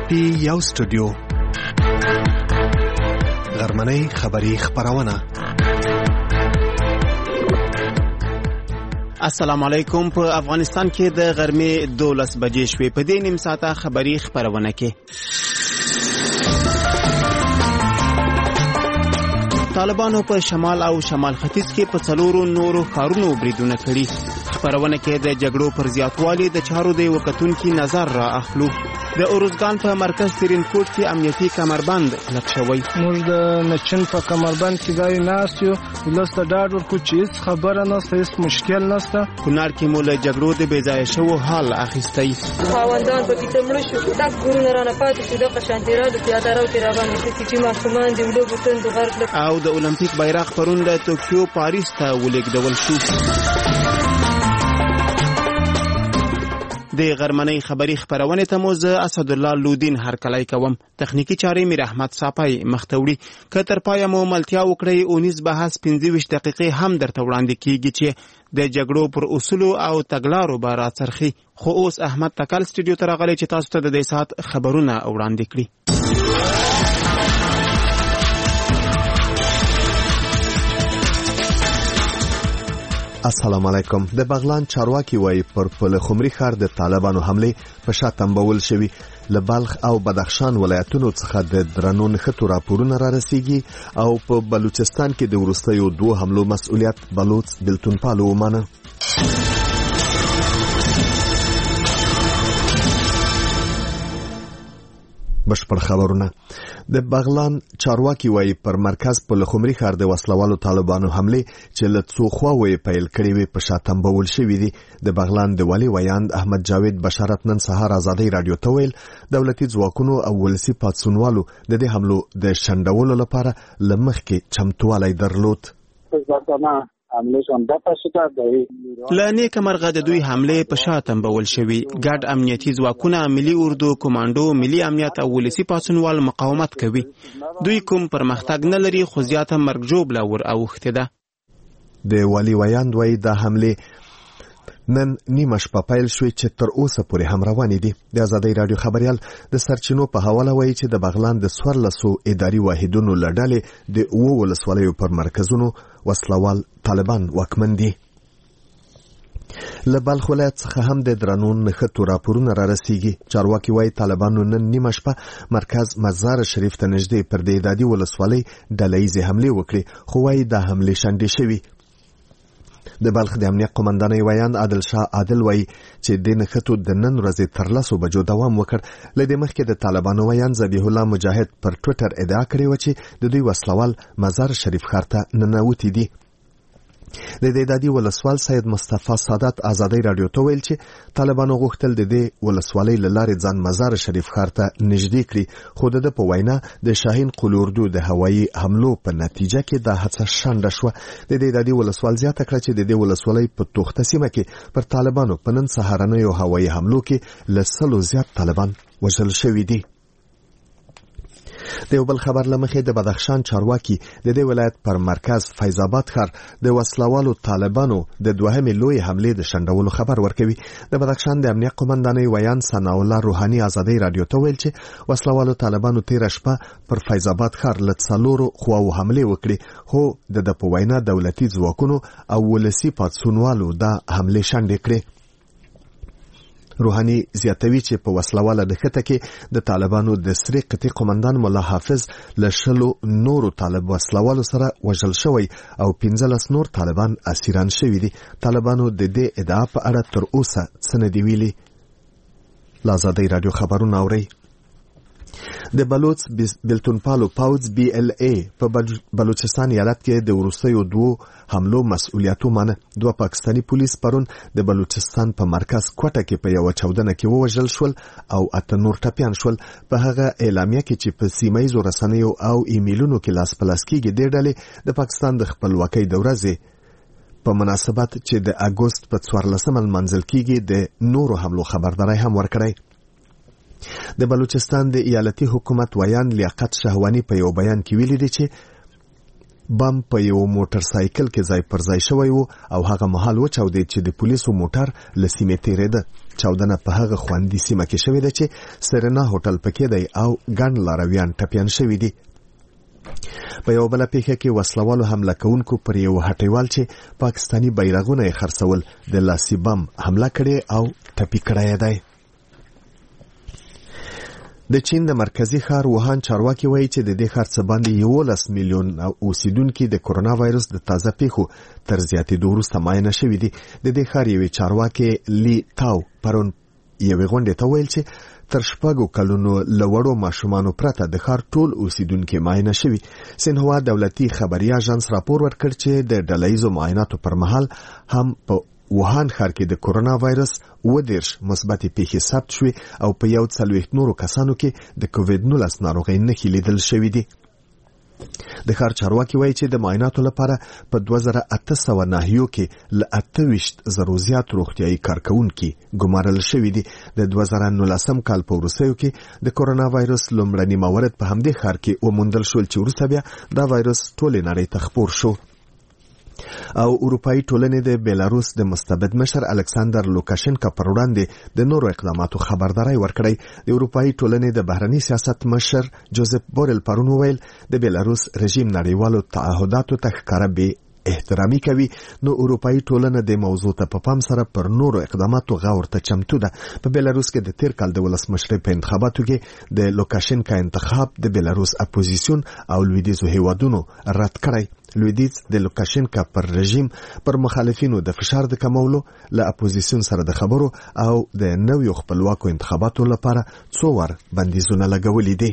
پی یو سټوډیو غرمنۍ خبری خبرونه. السلام علیکم. په افغانستان کې د غرمې 12 بجې شوې. په دې نیم ساعته خبری خبرونه کې طالبانو په شمال او شمال ختیځ کې په څلورو نورو ښارونو بریدونه کړي. خبرونه کې د جګړو پر زیاتوالي د چارو د وکتونکو نظر را اخلو. د اورزګان په مرکز ترینکوټ کې امنیتي کمربند کلک شوی. موږ د نچن په کمربند کې ځای ناست یو، ولسته ډاډ ورکو چې هیڅ خبره نشته، هیڅ مشکل نشته. کونړ کې مو له جګړو د بې ځایه شوو حال اخیستی. خاوندان په کې تمړ شو، تک ګورونه رانه پاتې شو، د قشانتیرالو پیاده رو کې راغلي چې ماشومان د وډو بوتند غرق او د اولمپیک بیرغ پرون د توکیو پاریس ته ولېږدول شو. د غرمنۍ خبری خبرونه ته مو زه اسد الله لودین هرکلی کوم. تخنیکی چارې میر احمد صافی مختوړي. که تر پایه مو ملتیا وکړئ 19 بحث 25 دقیقې هم درته وړاندې کیږي چې د جګړو پر اصولو او تګلارو به راڅرخي. خو اوس احمد تکل سټوډیو ته راغلی چې تاسو ته د دې ساعت خبرونه وړاندې کړي. السلام علیکم. د بغلان چارواکي وایي پر پل خمري ښار د طالبانو حمله په شا تنبول شوی. له بلخ او بدخشان ولایتونو څخه د درنو نښتو راپورونه را رسیږي او په بلوچستان کې د وروستیو 2 حملو مسؤلیت بلوچ بلتونپالو ومانه. بشپړ خبرونه. د بغلان چارواکي وایي پر مرکز په لخمري ښار د وسلوالو طالبانو حمله چې له څو خواوې پیل کړې وي په شا تنبول شوی دي. د بغلان د والي ویاند احمد جاوید بشارت نن سهار آزادۍ رادیو ته ویل دولتي ځواکونو او ولسي پاتسونوالو د دې حملو د شنډولو لپاره لمخکې چمتووالی درلود. لانه کمرغه د دوی حمله په شا تنبول شوی. ګډ امنیتي ځواکونه، ملي اردو کمانډو، ملي امنیت او ولسي پاتسونوال مقاومت کوي. دوی کوم پرمختګ نه لري خو زیاته مرګ جوړه ور اوخته ده. د والي ویاند وایي دا حمله نن نیمه شپه پیل شوی چې تر اوسه پورې هم روانې دي. د آزادۍ رادیو خبريال د سرچینو په حواله وایي چې د بغلان د 1400 اداري واحدونو لړلې د 9 ولسوالیو پر مرکزونو وسلوال طالبان واکمن دي. له بلخ ولایت څخه هم د درنو نښتو راپورونه را رسیږي. چارواکي وایي طالبانو نن نیمه شپه مرکز مزار شریف ته نږدې پر د اداري ولسوالۍ ډلهیزې حملې وکړي، خو وایي دا حملې شنډې شوي. د بلخ د امنیت قومندانۍ ویاند عادل شاه عادل وایي چې د نښتو د نن ورځې تر 10 بجو دوام وکړ. له دې مخکې د طالبانو ویاند ذبیح الله مجاهد پر ټویټر ادعا کړې و چې د دوی وسلوال مزار شریف ښار ته ننوتي دي. د اداري ولسوال سید مصطفی سادات آزادۍ رادیو ته ویل چې طالبانو غوښتل د دې ولسوالۍ لارې ځان مزار شریف ښار ته نږدې کړي، خو د په وینا د شاهین قلوردو د هوایي حملو په نتیجه کې دا هڅه شنډه شوه. د اداري ولسوال زیاته کړه چې د دې ولسوالۍ په توخته سیمه کې پر طالبانو په نن سهارنیو هوایي حملو کې له 100 زیات طالبان وژل شوي دي. د یو بل خبر لمخې د بدخشان چارواکي د دې ولایت پر مرکز فیض آباد ښار د وسلوالو طالبانو د دوهمې لوی حملې د شنډولو خبر ورکوي. د بدخشان د امنیت قومندانۍ ویاند ثنا الله روحاني آزادۍ رادیو ته ویل چې وسلوالو طالبانو تیر شپه پر فیض آباد ښار له 4 خواو حملې وکړي، خو د په وینا دولتي ځواکونو او ولسي پاتسونوالو دا حملې شنډې کړې. روحاني زیاتوي چې په وسلواله نښته کې د طالبانو د سری قطعي قومندان مولا حافظ له 10 نورو طالب وسلوالو سره وژل شوی او 15 نور طالبان اسیران شوي دي. طالبانو د دې ادعا په اړه تر اوسه څه نه دی ویلي. آزادۍ رادیو خبرونه اورئ. د بلوچ بلتونپالو پاوځ BLA په بلوچستان ایالت کې د وروستیو 2 حملو مسؤلیت ومانه. 2 پاکستاني پولیس پرون د بلوچستان په مرکز کوټه کې په یو چاودنه کې ووژل شول او 8 نور ټپیان شول. په هغه اعلامیه کې چې په سیمایي رسنیو او ایمیلونو کې لاس پلاس کېږي د ډلې د پاکستان د خپلواکۍ د ورځې په مناسبت چې د اگست په 14 منځل کېږي د نورو حملو خبرداري هم ورکړی. د بلوچستان د ایالتي حکومت ویان لیاقت شهوانی په یو بیان کې ویلي دی چې بم په یو موټر سایکل کې ځای پر ځای شوی و او هغه مهال وچاودید چې د پولیسو موټر له سیمې تېرېده. چاودنه په هغه خوندي سیمه کې شوې ده چې سرنا هوټل پکې دی او ګڼ لارویان ټپیان شوي دي. په یو بل پیښه کې وسلوالو حمله کوونکو پر یو هټیوال چې پاکستانی بیرغونه یې خرڅول د لاسي بم حمله کړې او ټپي کړی دی. د چین د مرکزی ښار ووهان چارواکي وایي چې د دې ښار څخه باندې 11 میلیون اوسیدونکو د کورونا وایرس د تازه پیښو تر زیاتېدو وروسته معاینه شوي دي. د دې ښار یوې چارواکي لی تاو پرون یوې غونډې ته ویل چې تر 6 کلونو لوړو ماشومانو پرته د ښار ټول اوسیدونکو معاینه شوي. سینهوا دولتي خبري اژانس راپور ورکړ چې د ډلهیزو معایناتو پر مهال هم په ووهان ښار کې د کورونا وایرس 10 مثبتې پیښې ثبت شوې او په 140 نورو کسانو کې د کووید-19 ناروغۍ نښې لیدل شوې دي. د ښار چارواکي وایي چې د معایناتو لپاره په 2800 ناحیو کې له 28,000 زیات روغتیايي کارکونکي ګمارل شوي دي. د 2019 کال په وروستیو کې د کورونا وایرس لومړنی مورد په همدې ښار کې وموندل شول چې وروسته بیا دا وایرس ټولې نړۍ ته خپور شو. او اروپאי ټولنې د بیلاروس د مستبد مشر الکساندر لوکاشنکا پر وړاندې د نورو اقداماتو خبرداري ورکړی. د اروپאי ټولنې د بهرنی سیاست مشر جوزف بورل پرون ویل د بیلاروس رژیم نړیوالو تعهداتو ته ښکاره به احترامي کوي. نو اروپאי ټولنه د موضوع ته په پام سره پر نورو اقداماتو غور ته چمتو ده. په بیلاروس کې د تیر کال د ولسمشر په انتخاباتو کې د لوکاشنکا انتخاب د بیلاروس اپوزیسیون او لویدیزو هیوادونو رد کړی. لویدیز د لوکاشنکا پر رژیم پر مخالفینو د فشار د کمولو له اپوزیسیون سره د خبرو او د نویو خپلواکو انتخاباتو لپاره 2 ور بندیزونه لګولي دي.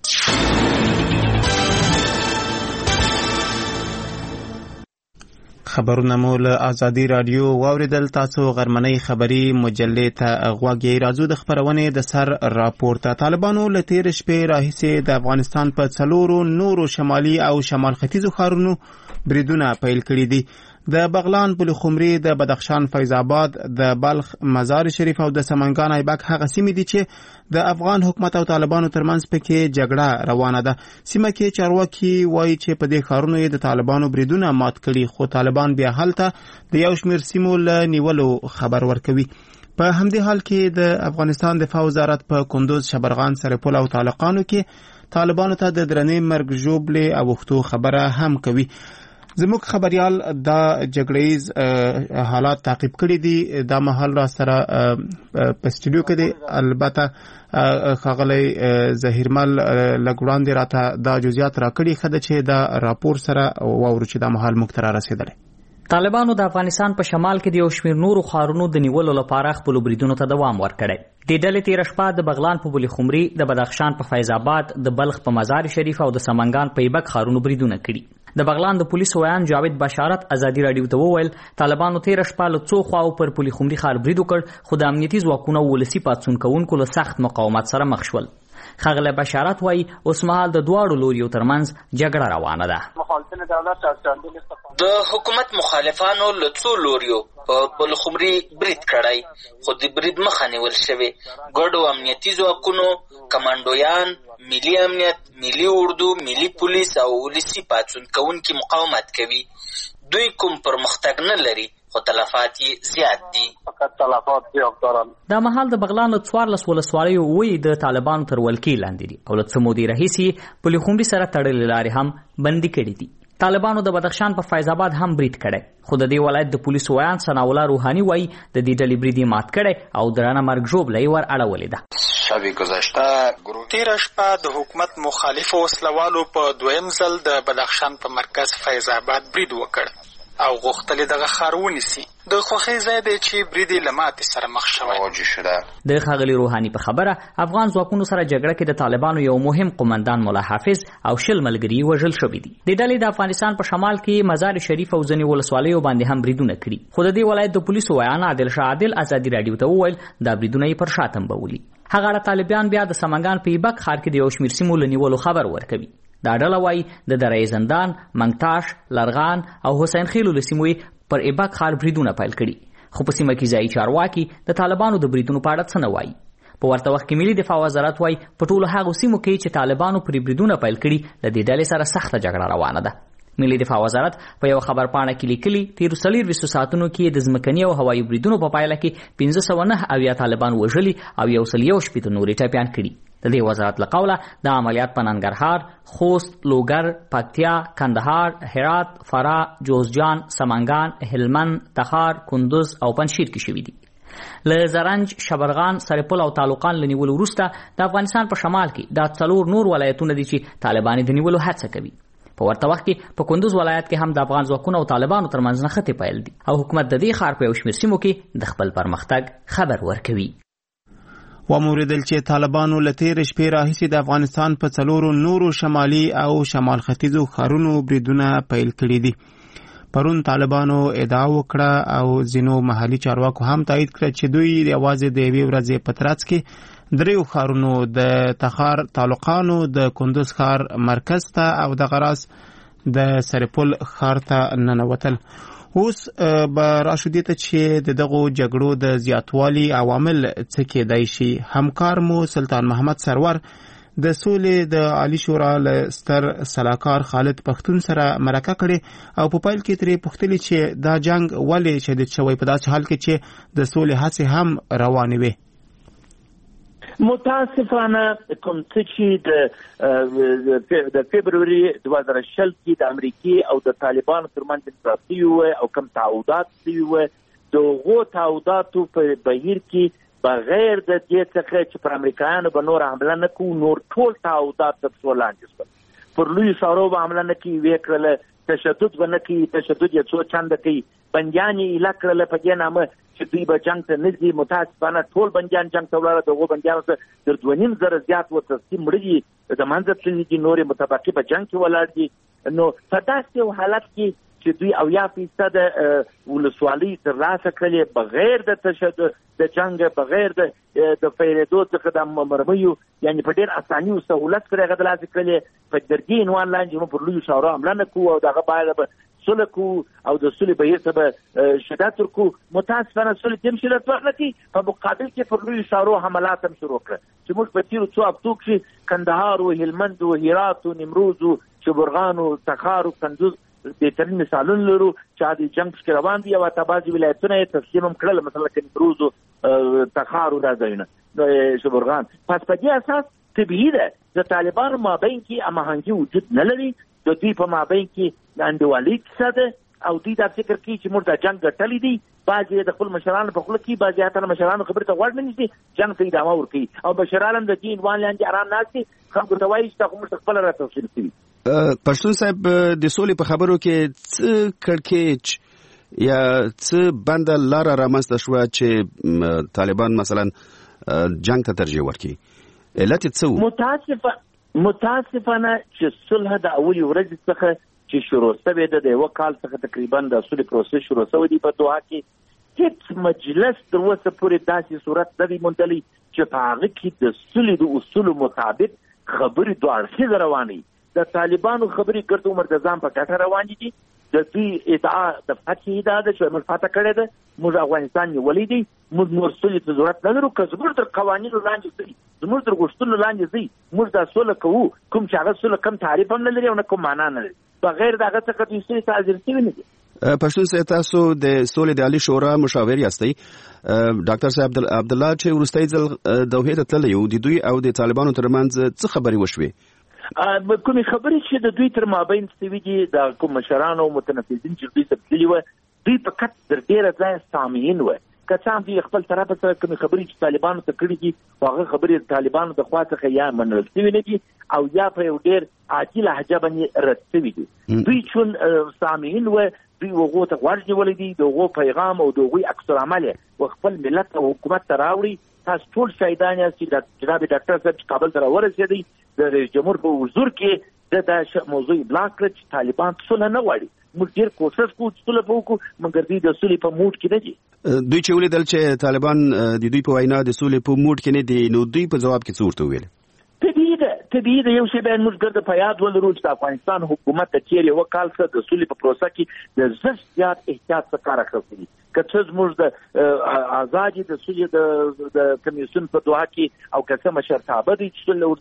خبرونه مو له آزادي رادیو واوریدل. تاسو غرمنۍ خبری مجلې ته غوږی راځو. د خبرونې د سر راپورته طالبانو له تیر شپې راهیسې د افغانستان په 4 نورو شمالي او شمال ختیځو ښارونو بریدونه پیل کړي دي. د بغلان، پلخمري، د بدخشان، فیض آباد، د بلخ، مزار شریف او د سمنګان ایبک هغه سیمې دي چې د افغان حکومت او طالبانو ترمنځ پکې جګړه روانه ده. سیمه کې چارواکي وایي چې په دې ښارونو د طالبانو بریدونه مات کړي، خو طالبان بیا هلته د یو شمېر سیمو له نیولو خبر ورکوي. په همدې حال کې د افغانستان دفاع وزارت په کندوز، شبرغان، سرپل او طالقانو کې طالبانو ته د درنې مرګ ژوبلې او وختو خبره هم کوي. زموږ خبريال دا جګړیز حالات تعقیب کړي دي. دا مهال را سره په سټوډیو کې دي. البته خغلی ظهیرمل لګوړاندې راته دا جزئیات راکړي خده چې دا راپور سره واورو چې دا مهال موږ ته رسیدلی. طالبانو د افغانستان په شمال کې د یو شمېر نورو ښارونو د نیولو لپاره خپلو بریدونو ته دوام ورکړی. د ډلې تېره شپه د بغلان په بلخمري، د بدخشان په فیض آباد، د بلخ په مزار شریف او د سمنګان په ایبک ښارونو بریدونه کړي. د بغلان د پولیسو ویان جاوید بشارت آزادي رادیو ته وویل طالبانو تېره شپه له څو خواو پر پلخمري ښار برید وکړ، خو د امنیتي ځواکونو ولسي پاڅون کوونکو له سخت مقاومت سره مخ شول. ښاغلی بشارت وایي اوس مهال د دواړو لوریو ترمنځ جګړه روانه ده. د حکومت مخالفانو له څو لوریو په بلخمري برید کړی، خو د برید مخه نیول شوې. ګډو امنیتي ځواکونو، کمانډویان، ملي امنیت، ملي اردو، ملي پولیس او ولسي پاڅون کوونکي مقاومت کوي. دوی کوم پرمختګ نه لري، خو تلفات یې زیات دي. دا مهال د بغلان 14 ولسوالیو وی د طالبانو تر ولکې لاندې دي او له څه مودې راهیسې پلخمري سره تړلې لارې هم بندي کړي دي. طالبانو د بدخشان په فیض آباد هم برید کړی، خو د دې ولایت د پولیسو ویان ثناءالله روحاني وایي د دې ډلې برید یې مات کړی او درنه مرګ ژوبله یې ور اړولې ده. تېره شپه د حکومت مخالفو وسلوالو په دویم ځل د بدخشان په مرکز فیض آباد برید وکړ او غوښتل دغه ښار ونیسي. د خوښۍ ځای دی چې برید یې له ماتې سره مخ شوی. د ښاغلي روحاني په خبره افغان ځواکونو سره جګړه کې د طالبانو یو مهم قومندان ملا حافظ او 20 ملګري وژل شوي دي. د ډلې د افغانستان په شمال کې مزار شریف او ځینې ولسوالیو باندې هم بریدونه کړي، خو د دې ولایت د پولیسو ویان عادل شاه عادل آزادي رادیو ته وویل دا بریدونه یې پر شا تنبولي. هغه اړه طالبان بیا د سمنګان په ایبک ښار کې د یو شمېر سیمو له نیولو خبر ورکوي. دا ډله وایي د دره زندان، منګتاش، لرغان او حسین خیلو له سیمو پر ایبک ښار بریدونه پیل کړي، خو په سیمه کې ځایي چارواکي د طالبانو د بریدونو په اړه څه نه وایي. په ورته وخت کې ملي دفاع وزارت وایي په ټولو هغو سیمو کې چې طالبانو پرې بریدونه پیل کړي له دې ډلې سره سخته جګړه روانه ده. ملي دفاع وزارت په یو خبرپاڼه کې لیکلي تیر 24 ساعتونو کې د ځمکني او هوایي بریدونو په پایله کې 509 طالبان وژلي او 111 نورې ټپیان کړي. د دې وزارت له قوله د عملیات په ننګرهار، خوست، لوګر، پکتیا، کندهار، هرات، فراه، جوزجان، سمنګان، هلمند، تخار، کندوز او پنجشیر کې شوي دي. له زرنج، شبرغان، سرپل او تعلقان له نیولو وروسته د افغانستان په شمال کې دا 4 نور ولایتونه دي چې طالبان د نیولو هڅه کوي. په ورته وخت کې په کندوز ولایت کې هم د افغان ځواکونو او طالبانو ترمنځ نښتې پیل دي او حکومت د دې ښار په یو شمېر سیمو کې د خپل پرمختګ خبر ورکوي. وموریدل چې طالبانو له تېرې شپې راهیسې د افغانستان په 4 نورو شمالي او شمال ختیځو ښارونو بریدونه پیل کړي دي. پرون طالبانو ادعا وکړه او ځینو محلي چارواکو هم تایید کړه چې دوی یوازې د یوې ورځې په ترڅ کې 3 ښارونو د تخار تعلقانو، د کندوز ښار مرکز ته او د غراس د سرپل ښار ته ننوتل. اوس به راشو دې ته چې د دغو جګړو د زیاتوالي عوامل څه کېدای شي. همکار مو سلطان محمد سرور د سولې د عالی شورا له ستر سلاکار خالد پښتون سره مرکه کړې او په پیل کې ترې پوښتلې چې دا جنگ ولې شدید شوی په داسې حال کې چې د سولې هڅې هم روانې وي. متاسفانه کوم څه چې د فبروري 2020 کې د امریکای او د طالبانو ترمنځ پراتی و او کوم تعهدات و دغه تعهداتو په بهیر کې بغیر د دې څخه چې پر امریکایانو به نور حمله نه کوو، نور ټول تعهدات د لاندې شول. پر لوی شورو به حمله نه کوي، ویې کړله تشدد به نه کوي، تشدد یې څو چنده کوي، بندیان یې ایله کړله په دې نامه چې دوی به جنګ ته نه ځي. متاسفانه ټول بندیان جنګ ته ولاړه، دغو بندیانو ته تر 2.5 زیات ورته مړه دي، د منځه تللي دي، نورې متبقي په جنګ کې ولاړ دي. نو په داسې یو حالت کې چې دوی 80% ولسوالۍ ترلاسه کړلې بغیر د تشدد د جنګ، بغیر د پیرېدو څخه د مرمیو، یعنې په ډېر اساني او سهولت سره هغه ترلاسه کړلې. په دې عنوان لاندې موږ پر لویو شورا حمله نه کوو او دغه باید به سوله کوو او د سولې بهیر ته به شدت ورکوو. متاسفانه سولې ته هم شدت ورنکړي، په مقابل کې پر لویو شورو حملات هم شروع کړه چې موږ په تېرو 2 هفتو کې کندهار او هلمند او هرات او نیمروز او شبرغان او تخار او کندوز بهترین مثالونه لرو چې د جنګ پکې روان دي او حتی بعضې ولایتونه یې تسلیم هم کړل، مثلا نیمروز او تخار او دا ځایونه شبرغان. پس په دې اساس طبیعي ده د طالبانو مابین کې هماهنګي وجود نه لري، د دوی په مابین کې انډیوالي کیسه ده او دوی دا فکر کوي چې موږ د جنګ ګټلی دي. بعضې د خپل مشرانو په خوله کې، بعضې حتی مشرانو خبرې ته غوږ نه نیسي، جنګ ته ادامه ورکوي او بشرال هم د دې عنوان لاندې ارام ناست دي، خلکو ته وایي چې دا خو موږ خپله را توصیل کوي. پښتون صاحب د سولې په خبرو کې څه کړکېچ یا څه بنده لاره رامنځته شوه چې طالبان مثلا جنګ ته ترجیح ورکړي؟ علت یې څه و؟ متاسفانه چې صلح د اولې ورځې څخه چې شروع شوې ده، د 1 کال څخه تقریبا د صلح پروسس شروع شوی دی په دوحه کې، هیڅ مجلس تر اوسه پورې داسې صورت نه دی موندلی چې په هغه کې د صلح د اصولو مطابق خبرې دوه اړخیزه روانې. د طالبانو خبرې ګرد عمر د ځان په ګټه روانې دي، د دوی ادعا د فتحې ادعا ده چې موږ فتح کړی ده، موږ افغانستان نیولی دی، موږ نور سولې ته ضرورت نه لرو. که زموږ تر قوانینو لاندې ځي، زموږ تر غوښتنو لاندې ځي، موږ دا سوله کوو، کوم چې هغه سوله کم تعریف هم نه لري او نه کوم معنا نه لري، بغیر د هغه څخه دوی سولې ته حاضر شوي نه دي. پښتون صاحب تاسو د سولې د عالی شورا مشاور یاستئ. ډاکټر صاحب عبدالله چې وروستی ځل دوحې ته تللی و، د دوی او د طالبانو ترمنځ څه خبرې وشوې؟ کومې خبرې چې د دوی تر مابین شوي دي، د کوم مشرانو او متنفذین چې دوی سره تللي وه، دوی په کټ تر ډېره ځایه سامعین وه. که څه هم دوی خپل طرفه سره کومې خبرې چې طالبانو ته کړي دي، هغه خبرې د طالبانو د خوا څخه یا منل شوي نه دي او یا په یو ډېر عادي لهجه باندې رد شوي دي. دوی چون سامعین وه، دوی هغو ته غوږ نیولی دي، د هغو پیغام او د هغوی عکس العمل یې خپل ملت او حکومت ته راوړي. تاسو ټول شاهدان یاست چې جناب ډاکټر صاحب چې کابل ته راورسېدی، د رئیس جمهور په حضور کې د موضوع ابلاغ کړه چې طالبان صلح نه غواړي. موږ ډېر کوشش کوو چې صلح وکړو، مګر دوی د صلحې په موډ کې نه دي. دوی چې ولیدل چې طالبان د دوی په وینا د صلحې په موډ کې نه دي، نو دوی په ځواب کې څه ورته وویل؟ طبیعي ده یو شی باید موږ ګرده په یاد ولرو چې د افغانستان حکومت د تېر 1 کال څخه د صلحې په پروسه کې د زر زیات احتیاط څخه کار اخیستی. که څه زموږ د آزادي د صلحې د کمیسیون په دوحه کې او که څه مشرتابه دی چې صلح ورځي،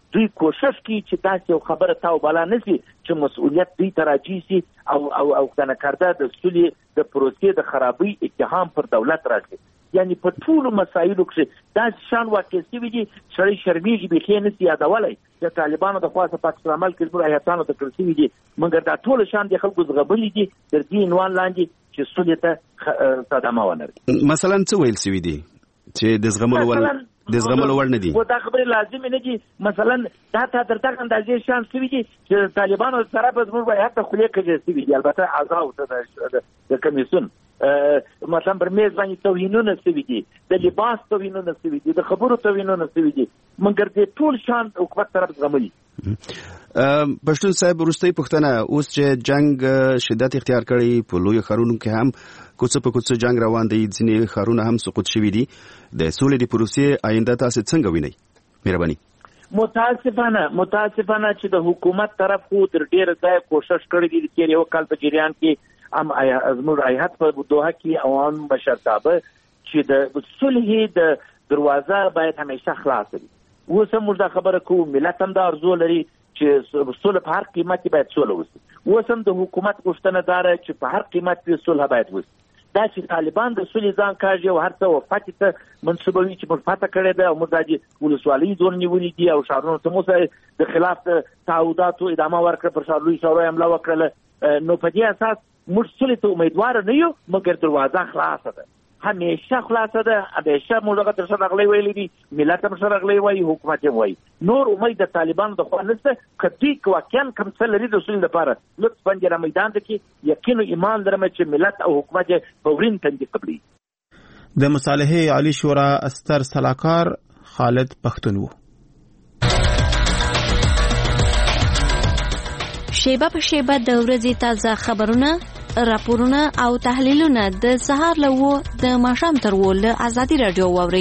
دوی کوشش کوي چې داسې یو خبره تاو بالا نه شي چې مسؤلیت دوی ته راجي شي او کنه د سولې د پروسې د خرابۍ اتهام پر دولت راشي. یعنی په ټولو مسایلو کې داسې شان واقع شوي دي سړی شرمېږي بیخي نه شي یادولی د طالبانو د خوا څخه پاکستان عمل کې زموږ هیاتانو ته کړل شوي دي، مګر دا ټول شان د خلکو زغبلي دي تر دې عنوان لاندې چې سولې ته صدمه ونه رسي. مثلا څه ویل شوي دي چې د زغملو وړ نه دي؟ دا خبرې لازم نه دي. مثلا دا تر دغه اندازې شان شوي دي چې طالبانو سره په زموږ هیات ته خولې کږې شوي دي، البته اعضاو د کمیسیون مثلا پر میز باندې توهینونه شوي دي، د لباس توهینونه شوي دي، د خبرو توهینونه شوي دي، مګر د ټول شان حکومت طرف زغملي. پښتون صاحب وروستۍ پوښتنه، اوس چې جنگ شدت اختیار کړی په لوی ښارونو کې هم کوڅه په کوڅه جنگ روان دی، ځینې ښارونه هم سقوط شوي دي، د سولې د پروسې آینده تاسو څنګه وینئ؟ مهرباني. متاسفانه چې د حکومت طرف خو تر ډیره ځای کوشش کړی دی چې یو کال په جریان کې زموږ ایهات په دوحه کې عوام مشرتابه چې د صلح د دروازه باید همیشه خلاص وي. اوس هم موږ دا خبره کوو، ملت هم دا ارزو لري چې صلح په هر قیمت باید صلح وشي. اوس هم د حکومت غوښتنه دا ده چې په هر قیمت صلح باید وشي. دا چې طالبان د صلح ځان کاږي او هر څه وفات ته منسوبوي چې موږ فتح کړی ده او موږ د ولسوالۍ زون نیولې دي او ښارونو ته موږ د خلاف تعهداتو ادامه ورکړه، پر ښارلوی ښارونو حمله وکړله. نو په دې اساس موږ صلح ته امیدوار نه یو، مګر دروازه خلاصه ده، همیشه خلاصه ده. همیشه موږ هغه تر سره غلې ویلي دي، ملت هم سره غلې وایي، حکومت هم وایي. نور امید د طالبانو د خوا نشته که دوی واقعا کوم څه لري د صلح لپاره لطفا را میدان ته کې یقین او ایمان لرم چې ملت او حکومت فورین تنظیم قبلي. د مصالحې عالی شورا استر صلاحکار خالد پښتون وو. شیبه په شیبه د ورځې تازه خبرونه، راپورونه او تحلیلونه د سهار له 9 د ماښام تر 10 له ازادي رادیو واوري.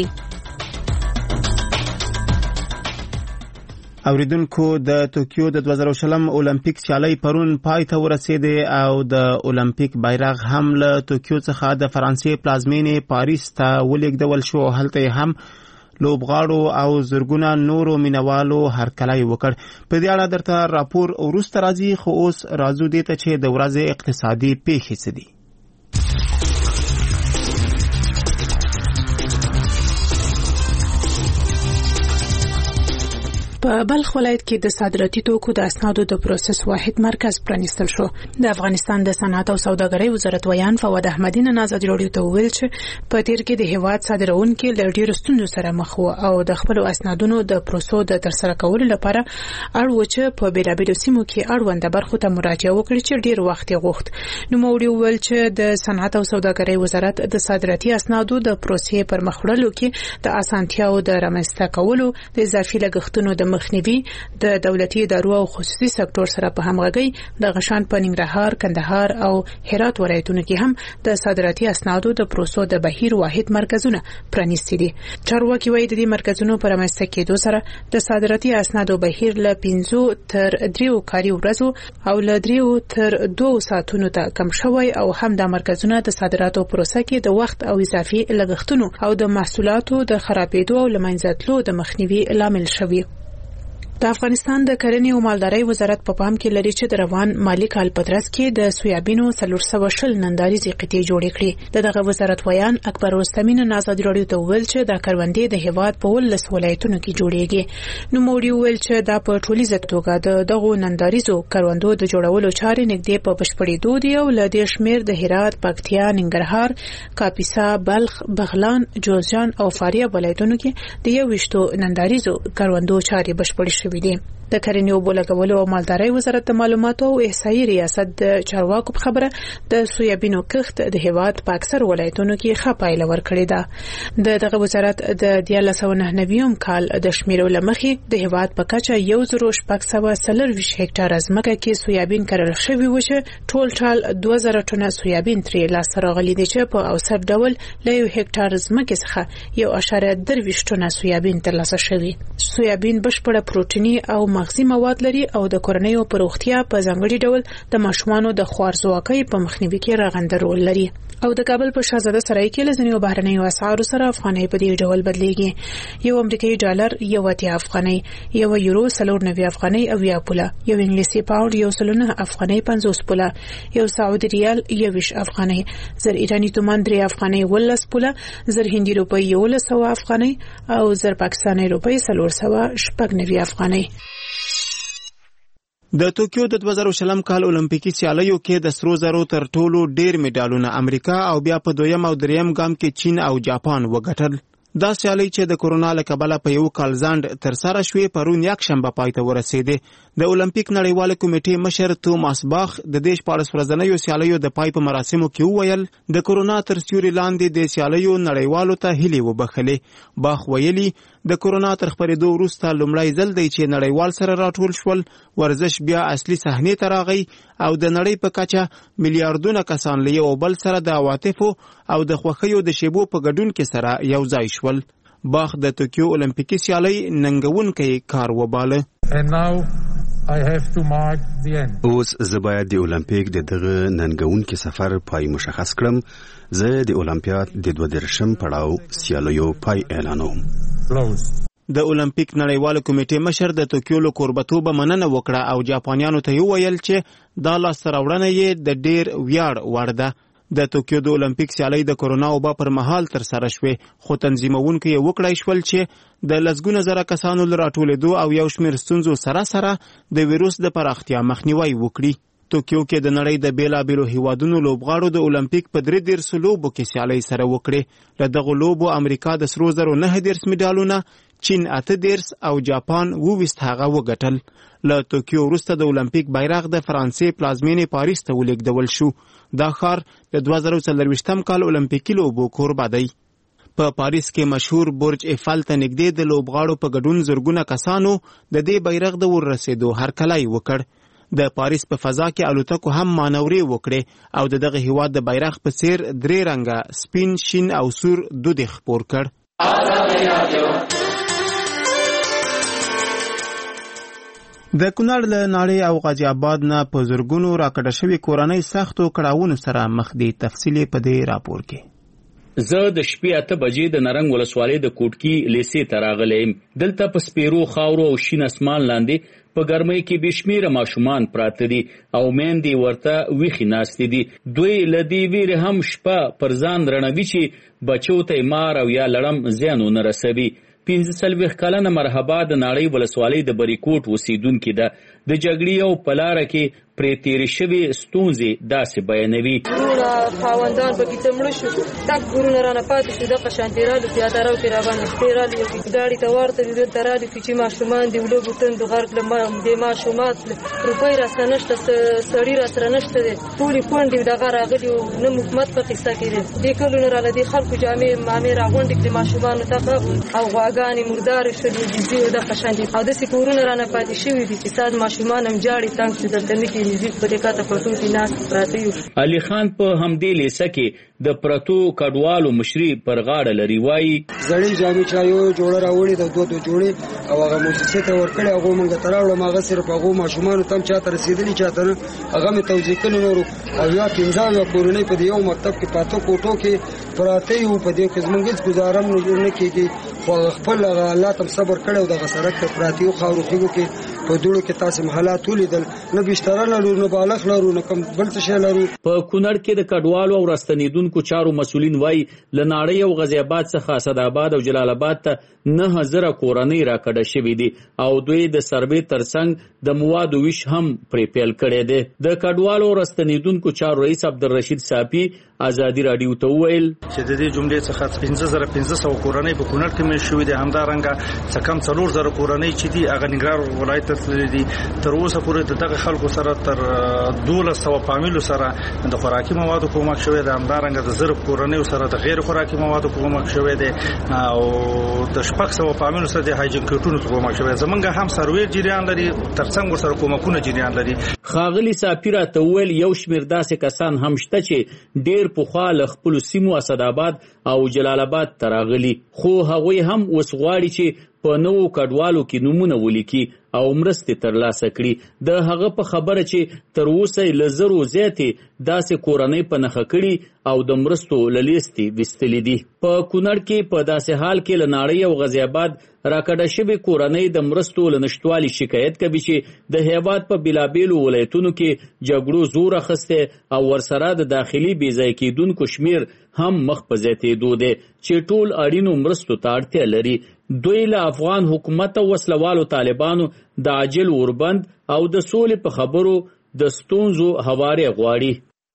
اوریدونکو، د توکیو د 2020 اولمپیک سیالۍ پرون پای ته ورسېدې او د اولمپیک بیرغ هم له توکیو څخه د فرانسې پلازمینې پاریس ته ولېږدول شو. هلته هم لوبغاړو او زرګونه نورو مینوالو هرکلی وکړ. په دې اړه درته راپور وروسته راځي، خو اوس راځو دې ته چې د ورځې اقتصادي پیښې څه دي. په بلخ ولایت کې د صادراتي توکو د اسنادو د پروسس واحد مرکز پرانیستل شو. د افغانستان د صنعت او سوداګرۍ وزارت ویان فواد احمدی نن ازادي رادیو ته وویل چې په تیر کې د هیواد صادرونکو له ډیرو ستونزو سره مخ وو او د خپل اسنادونو د پروسو د ترسره کولو لپاره اړ و چې په بیلابیلو سیمو کې اړوند برخو ته مراجعه وکړي چې ډیر وخت یې غوښت. نو موري وویل چې د صنعت او سوداګرۍ وزارت د صادراتي اسنادو د پروسې پر مخ وړلو کې د اسانتیاو د رامنځته کولو، د اضافي لګښتونو د مخنیوي، د دولتي ادارو او خصوصي سکتور سره په همغږۍ د غشان په ننګرهار، کندهار او هرات ولایتونو کې هم د صادراتي اسنادو د پروسو د بهیر واحد مرکزونه پرانیستي دي. چارواکي وايي د دې مرکزونو پر رامنځته کېدو سره د صادراتي اسنادو بهیر له 5 تر 3 کاري ورځو او له 3 تر 2 ساعتونو ته کم شوی او هم د مرکزونو د صادراتو پروسه کې د وخت او اضافي لګښتونو او د محصولاتو د خرابېدو او لمنځتلو د مخنیوي لامل شوی. د افغانستان د کرنې او مالدارۍ وزارت په پام کې لري چې د روان مالی کال په ترڅ کې د سویابینو 420 ننداریزي قطعې جوړې کړې. دغه وزارت ویان اکبر رستمی نن ازادي رادیو ته ویل چې د کروندې د هیواد په 19 ولایتونو کې جوړېږي. نو موري ویل چې دا په ټولیزه توګه دغه ننداریزو کروندو د جوړولو چارې نږدې په بشپړېدو دي او له دې شمیر د هرات، پکتیا، ننګرهار، کاپیسا، بلخ، بغلان، جوزجان او فاریاب ولایتونو کې د 21 ننداریزو کروندو چارې بشپړې شوې دي. د کرنې او بولګولو او مالدارۍ وزارت د معلوماتو او احصایي ریاست د چارواکو په خبره د سویابینو کښت د هیواد په اکثر ولایتونو کې ښه پایله ورکړې ده. دغه وزارت د 1999 کال د شمیرو لمخې د هیواد په کچه 1640 هکټار ځمکه کې سویابین کرل شوی و چې ټول 2000 ټنه سویابین ترې لاسته راغلي دي چې په اوسط ډول له 1 هکټار ځمکې څخه 1.23 ټنه سویابین ترلاسه شوی. سویابین بشپړه پروتیني او مغذي مواد لري او د کورنیو پروختیا په ځانګړي ډول د ماشومانو د خوارځواکۍ په مخنیوي کې راغنده رول لري. او د کابل په شاهزاده سرای کې لزنیو بهرنیو اسعارو سره افغانۍ په دې ډول بدلیږي. یو امریکایي ډالر 1 افغانۍ، یو یورو 90 افغانۍ او 1 پوله، یو انګلیسي پاوند 109 افغانۍ 50 پوله، یو سعودي ریال 21 افغانۍ، زر ایرانی تومان 3 افغانۍ 18 پوله، زر هندي روپۍ 1100 افغانۍ او زر پاکستاني روپۍ 490 افغانۍ. د ټوکیو د 2020 کال اولمپیکي سیالیو کې د سرو زرو تر ټولو ډیر میډالونه امریکا او بیا په دویم او دریم ګام کې چین او جاپان وګټل. دا سیالي چې د کورونا له کبله په یو کال ځنډ ترسره شوې پرون یکشنبه پای ته ورسېدې. د اولمپیک نړیواله کمیټې مشر توماس باخ د دې 14 ورځنیو سیالیو د پای په مراسمو کې وویل د کورونا تر سیوري لاندې د سیالیو نړیوالو ته هیلې وبخلې. باخ ویلي د کورونا تر خپرېدو وروسته لومړی ځل دی چې نړیوال سره راټول شول، ورزش بیا اصلي صحنې ته راغی او د نړۍ په کچه میلیارډونه کسان له یو بل سره د عواطفو او د خوښیو د شیبو په ګډون کې سره یو ځای شول. باخ د ټوکیو اولمپیکي سیالۍ ننګونکی کار وباله. اوس زه باید د اولمپیک د دغه ننګونکي سفر پای مشخص کړم. زه د اولمپیاد د 22 پړاو سیالیو پای اعلانوم. د اولمپیک نړیواله کمیټې مشر د ټوکیو له کوربتوبه مننه وکړه او جاپانیانو ته وویل چې دا لاسته راوړنه یې د ډیر ویاړ وړ ده. د ټوکیو د اولمپیک سیالۍ د کورونا وبا پر مهال ترسره شوې، خو تنظیمونکو یې وکړای شول چې د لسګونه زره کسانو له راټولېدو او یو شمېر ستونزو سره د ویروس د پراختیا مخنیوی وکړي. ټوکیو کې د نړۍ د بیلابیلو هیوادونو لوبغاړو د اولمپیک په 33 لوبو کې سیالۍ سره وکړې. له دغو لوبو امریکا د سرو زرو 9 میډالونه، چین 8 او جاپان 20 هغه وګټل. له ټوکیو وروسته د اولمپیک بیرغ د فرانسې پلازمینې پاریس ته ولېږدول شو. دا ښار د 2024 کال اولمپیکي لوبو کوربه دی. په پاریس کې مشهور برج ایفل ته نږدې د لوبغاړو په ګډون زرګونه کسانو د دې بیرغ د ورسېدو هرکلی وکړ. د پاریس په فضا کې الوتکو هم مانورې وکړې او دغه هیواد د بیرغ په څیر 3 رنګه سپین، شین او سور دود خپور کړ. د کونړ له ناړې او غازی آباد نه په زرګونو راکډه شوې کورنۍ سختو کړاوونو سره مخ دي. تفصیل په دې راپور کې. زه د شپې 8 بجې د نرنګ ولسوالۍ د کوټکی لیسې ته راغلم. دلته په سپیرو خاورو او شین اسمان لاندې په ګرمۍ کې بشمیره ماشومان پراته دي او میندې ورته ویښې ناستې دي. دوی له دې ویرې هم شپه پر ځان رڼوي چې بچو ته مار او یا لړم زیان ونه رسوي. 45 کلنه مرحبا د ناړۍ ولسوالۍ د بریکوټ اوسیدونکې ده. د جګړې او په لاره کې پرې تېرې شوې ستونزې داسې بیانوي. ورونه خاوندان پکې څه مړه شو، تک ورونه رانه پاتې شو. دغه شانتې رالو زیاته راوتې راباندې شپې رالو، ګاډي ته ورته دي دلته رالو چې ماشومان دي ولوبو تندو غرق له دې ماشومات روپۍ راسره نشته، سړي راسره نشته دی، ټولې کونډې دغه راغلي وو، نه حکومت په قصه کې دی. دې کلونه راله دې خلکو جامې مامې راغونډې کړې ماشومانو ته او غواګانې مردارې شولې جزي او دغه شانتې او داسې کورونه رانه پاتې شوي دي چې ساز ماشومان هم جاړي تنګ شو. دلته نه کې علي خان په همدې لیسه کې د پرتو کډوالو مشري پر غاړه لري. وایي زړې جامې چایو جوړه راوړي د دوه جوړې او هغه مؤسسې ته ورکړي، هغه مونږ ته راوړم. هغه صرف هغه ماشومان تم چاته رسیدلی چاته نه، هغه مې توجیه کړي نور او یا 15 کورونی په یو مکتب کې پاتو کوټو کې پراته یو. په دې کې زمونږ گزارم نه کېږي، خو خپل الله تم صبر کړو. دغه سړک ته پراته یو خاورو کې په دوړو کې تاسو محلات ولیدل، نه بشتره لرو، نه بالغ لرو، نه کوم بل څه شی لرو. په کونړ کې د کډوالو او راستنیدونکو چارو مسولین وایي له ناړۍ او غازی آباد څخه اسداباد او جلال آباد ته 9000 کورنۍ راکډه شوې دي او دوی د سروې ترڅنګ د موادو ویش هم پرې پیل کړی دی. د کډوالو او راستنیدونکو چارو رئیس عبدالرشید صافي ازادي رادیو ته وویل چې د دې جملې څخه 5500 کورنۍ په کونړ کې مې شوې دي. همدارنګه څه کم 4000 کورنۍ چې دي هغه ننګرهار ولایت ته تللي دي. تر اوسه پورې دغه خلکو سره تر 1200 فامیلو سره د خوراکي موادو کومک شوی دی. همدارنګه د زر کورنۍ سره د غیر خوراکي موادو کومک شوی دی او د 600 فامیلو سره د هایجین کټونو کومک شوی. زمونږ هم سروې جریان لري، ترڅنګ سره کومکونه جریان لري. خاغلی ساپیرا ته ویل یو شمیر داسې کسان هم شته چې ډیر پخوا له خپل سیمو اسداباد او جلال آباد تراغلي، خو هغوی هم اوس غواړي چې په نوو کډوالو کې نومونه ولیکي او مرستې ترلاسه کړي. د هغه په خبره چې تر اوسه له زرو زیاتې داسې کورنۍ په نښه کړي او د مرستو له لیستې ویستلي دي. په کونړ کې په داسې حال کې له ناړۍ او غازي آباد راکډه شوې کورنۍ د مرستو له نشتوالي شکایت کوي چې د هیواد په بېلابېلو ولایتونو کې جګړو زور اخیستی او ورسره د داخلي بېځای کېدونکو شمیر هم مخ په زیاتېدو دی چې ټول اړینو مرستو ته اړتیا لري. دوی له افغان حکومت او وسلوالو طالبانو د عاجل اوربند او د سولې په خبرو د ستونزو هواري غواړي.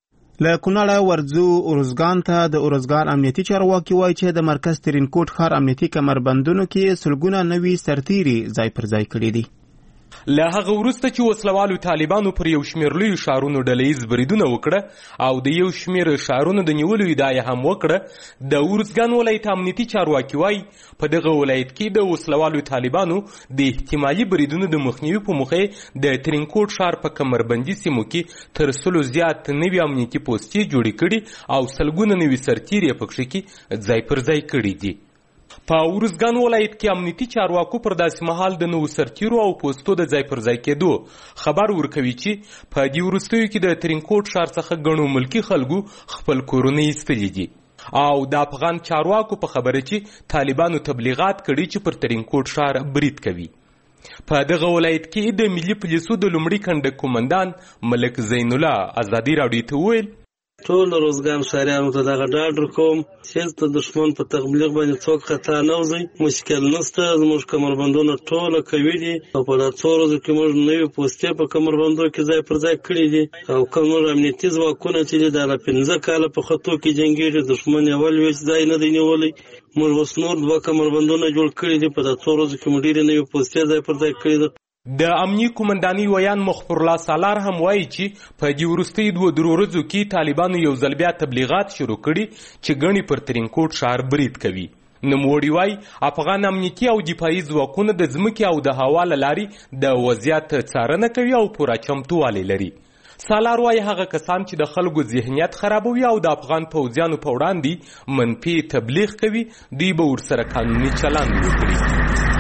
له کونړه ورځو ارزګان ته د ارزګان امنیتي چارواکي وایي چې د مرکز ترینکوټ ښار امنیتي کمربندونو کې سلګونه نوي سرتیري ځای پر ځای کړي دي. له هغه وروسته چې وسلوالو طالبانو پر یو شمېر لویو ښارونو ډله ییز بریدونه وکړه او د یو شمېر ښارونو د نیولو ادعا هم وکړه، د ارزګان ولایت امنیتي چارواکي وایي په دغه ولایت کې د وسلوالو طالبانو د احتمالي بریدونو د مخنیوي په موخه د ترینکوټ ښار په کمربندي سیمو کې تر 100 زیات نوي امنیتي پوستې جوړې کړي او سلګونه نوي سرتیري پکښې کې ځای پر ځای کړي دي. په ارزګان ولایت کې امنیتي چارواکو پر داسې مهال د نوو سرتیرو او پوستو د ځای پر ځای کېدو خبر ورکوي چې په دې وروستیو کې د ترینکوټ ښار څخه ګڼو ملکي خلکو خپل کورونه ایستلي دي او د افغان چارواکو په خبره چې طالبانو تبلیغات کړي چې پر ترینکوټ ښار برید کوي. په دغه ولایت کې د ملي پولیسو د لومړي کنډک قومندان ملک زین الله ازادي راډیو ته وویل ټول روزګان ښاریانو ته دغه ډاډ ورکوم چې د دښمن په تبلیغ باندې څوک خطا نه وځي، مشکل نشته. زموږ کمربندونه ټوله قوي دي او په دا څو ورځو کې موږ نوې پوستې په کمربندو کې ځای پر ځای کړي دي او کوم نور امنیتي ځواکونه چې دي دا له 15 کاله په خطو کې جنګېږي، دښمن یې اول ویچ ځای نه دی نیولی. موږ اوس نور 2 کمربندونه جوړ کړي دي، په دا څو ورځو کې موږ ډېرې نوې پوستې ځای پر ځای کړي دي. د امنیي قومندانۍ ویان مخبر الله سالار هم وایي چې په دې وروستیو 2 ورځو کې طالبانو یو ځل بیا تبلیغات شروع کړي چې ګڼې پر ترینکوټ ښار برید کوي. نوموړي وایي افغان امنیتي او دفاعي ځواکونه د ځمکې او د هوا له لارې د وضعیت څارنه کوي او پوره چمتووالی لري. سالار وایي هغه کسان چې د خلکو ذهنیت خرابوي او د افغان پوځیانو په وړاندې منفي تبلیغ کوي دوی به ورسره قانوني چلند وکړي.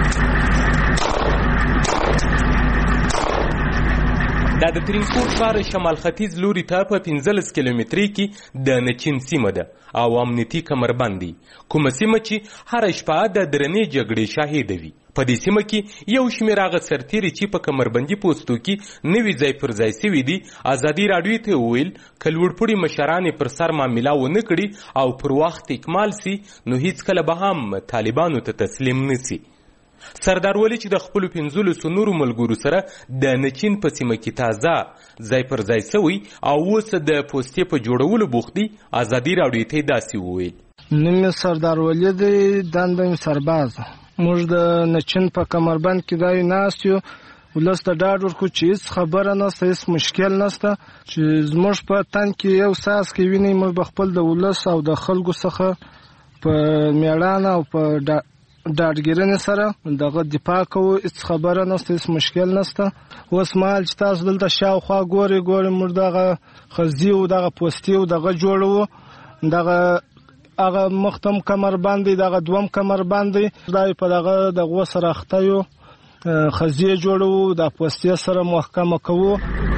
دا د ترینکوټ ښار شمال ختیځ لوري ته په 15 کیلومترۍ کې د نچین سیمه ده او امنیتي کمربند دی، کومه سیمه چې هره شپه د درنې جګړې شاهده وي. په دې سیمه کې یو شمېر هغه سرتیري چې په کمربندي پوستو کې نوي ځای پر ځای سوي دي ازادي راډیو ته وویل که لوړپوړي مشران یې پر سر معامله ونه کړي او پر وخت اکمال سي نو هیڅکله به هم طالبانو ته تسلیم نسي. سردار ولی چې د خپلو 15 نورو ملګرو سره د نچین په سیمه کې تازه ځای پر ځای سوی او اوس د پوستې په جوړولو بوخت دي ازادي راډیو ته داسې وویل نوم سردار ولی دی، دنده مې سرباز. موږ د نچین په کمربند کې دا ناست یو، ولس ته ډاډ ورکړو چې هیڅ خبره نشته، هیڅ مشکل نشته، چې زموږ په تن کې یو ساس کې ویني موږ به خپل د ولس او د خلکو څخه په میړانه او په ډاډګیرنې سره دغه دفاع کوو، هیڅ خبره نشته، هیڅ مشکل نشته. اوس مهال چې تاسو دلته شاوخوا ګورئ موږ دغه خزي او دغه پوستې او دغه جوړو، دغه هغه مختم کمربند دی، دغه دوم کمربند دی، دا په دغه سره اخته یو خزي جوړو، د پوستې سره محکمه کوو.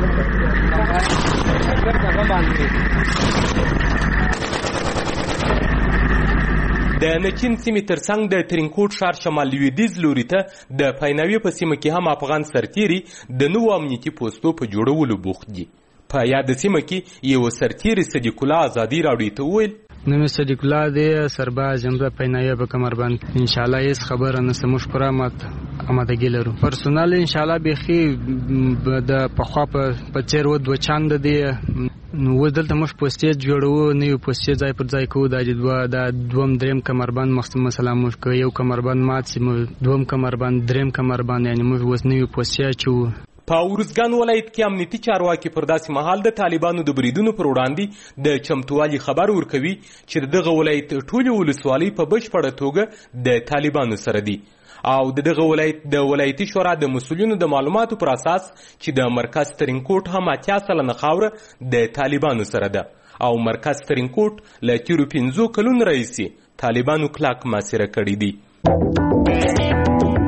د نچین سیمې ترڅنګ د ترینکوټ ښار شمال لویدیځ لوري ته د پایناوي په سیمه کې هم افغان سرتیري د نوو امنیتي پوستو په جوړولو بوخت دي. په یاد سیمه کې یو سرتیري صدیق الله ازادي راډیو ته وویل نوم صدیق الله دی، سرباز یم، د پایناوي په کمربند. انشاءالله هیڅ خبره نشته، موږ پوره آمادګي لرو. پرسونل انشاءالله بیخي د پخوا په څېر و 2 چنده دی. نو دلته موږ پوستې جوړو، نوي پوستې ځای پر ځای کوو. دا دوم دریم کمربند مثلا موږ یو کمربند مات سي، دوم کمربند، دریم کمربند، یعنی موږ اوس نوي پوستې اچوو. په ارزګان ولایت کې امنیتي چارواکي پر داسې مهال د طالبانو د بریدونو پر وړاندې د چمتووالي خبر ورکوي چې دغه ولایت ټولې ولسوالۍ په بشپړه توګه د طالبانو سره دي او دغه ولایت د ولایتي شورا د مسؤلینو د معلوماتو پر اساس چې د مرکز ترینکوټ هم 80% خاوره د طالبانو سره ده او مرکز ترینکوټ له تیرو 15 کلونو راهیسې طالبانو کلک محاصره کړی دی.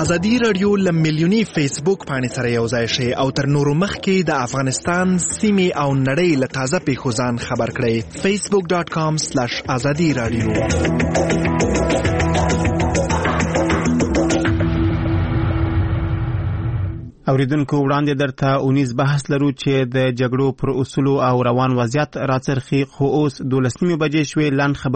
ازادي رادیو له میلیوني فیسبوک پاڼې سره یو ځای شي او تر نورو مخکې د افغانستان سیمې او نړۍ له تازه پیښو ځان خبر کړئ. facebook.com/azadi radio. اوریدونکو وړاندې درته اونیز بحث لرو چې د جګړو پر اصولو او روان وضعیت راڅرخي، خو اوس 12 بجې شوې. لاند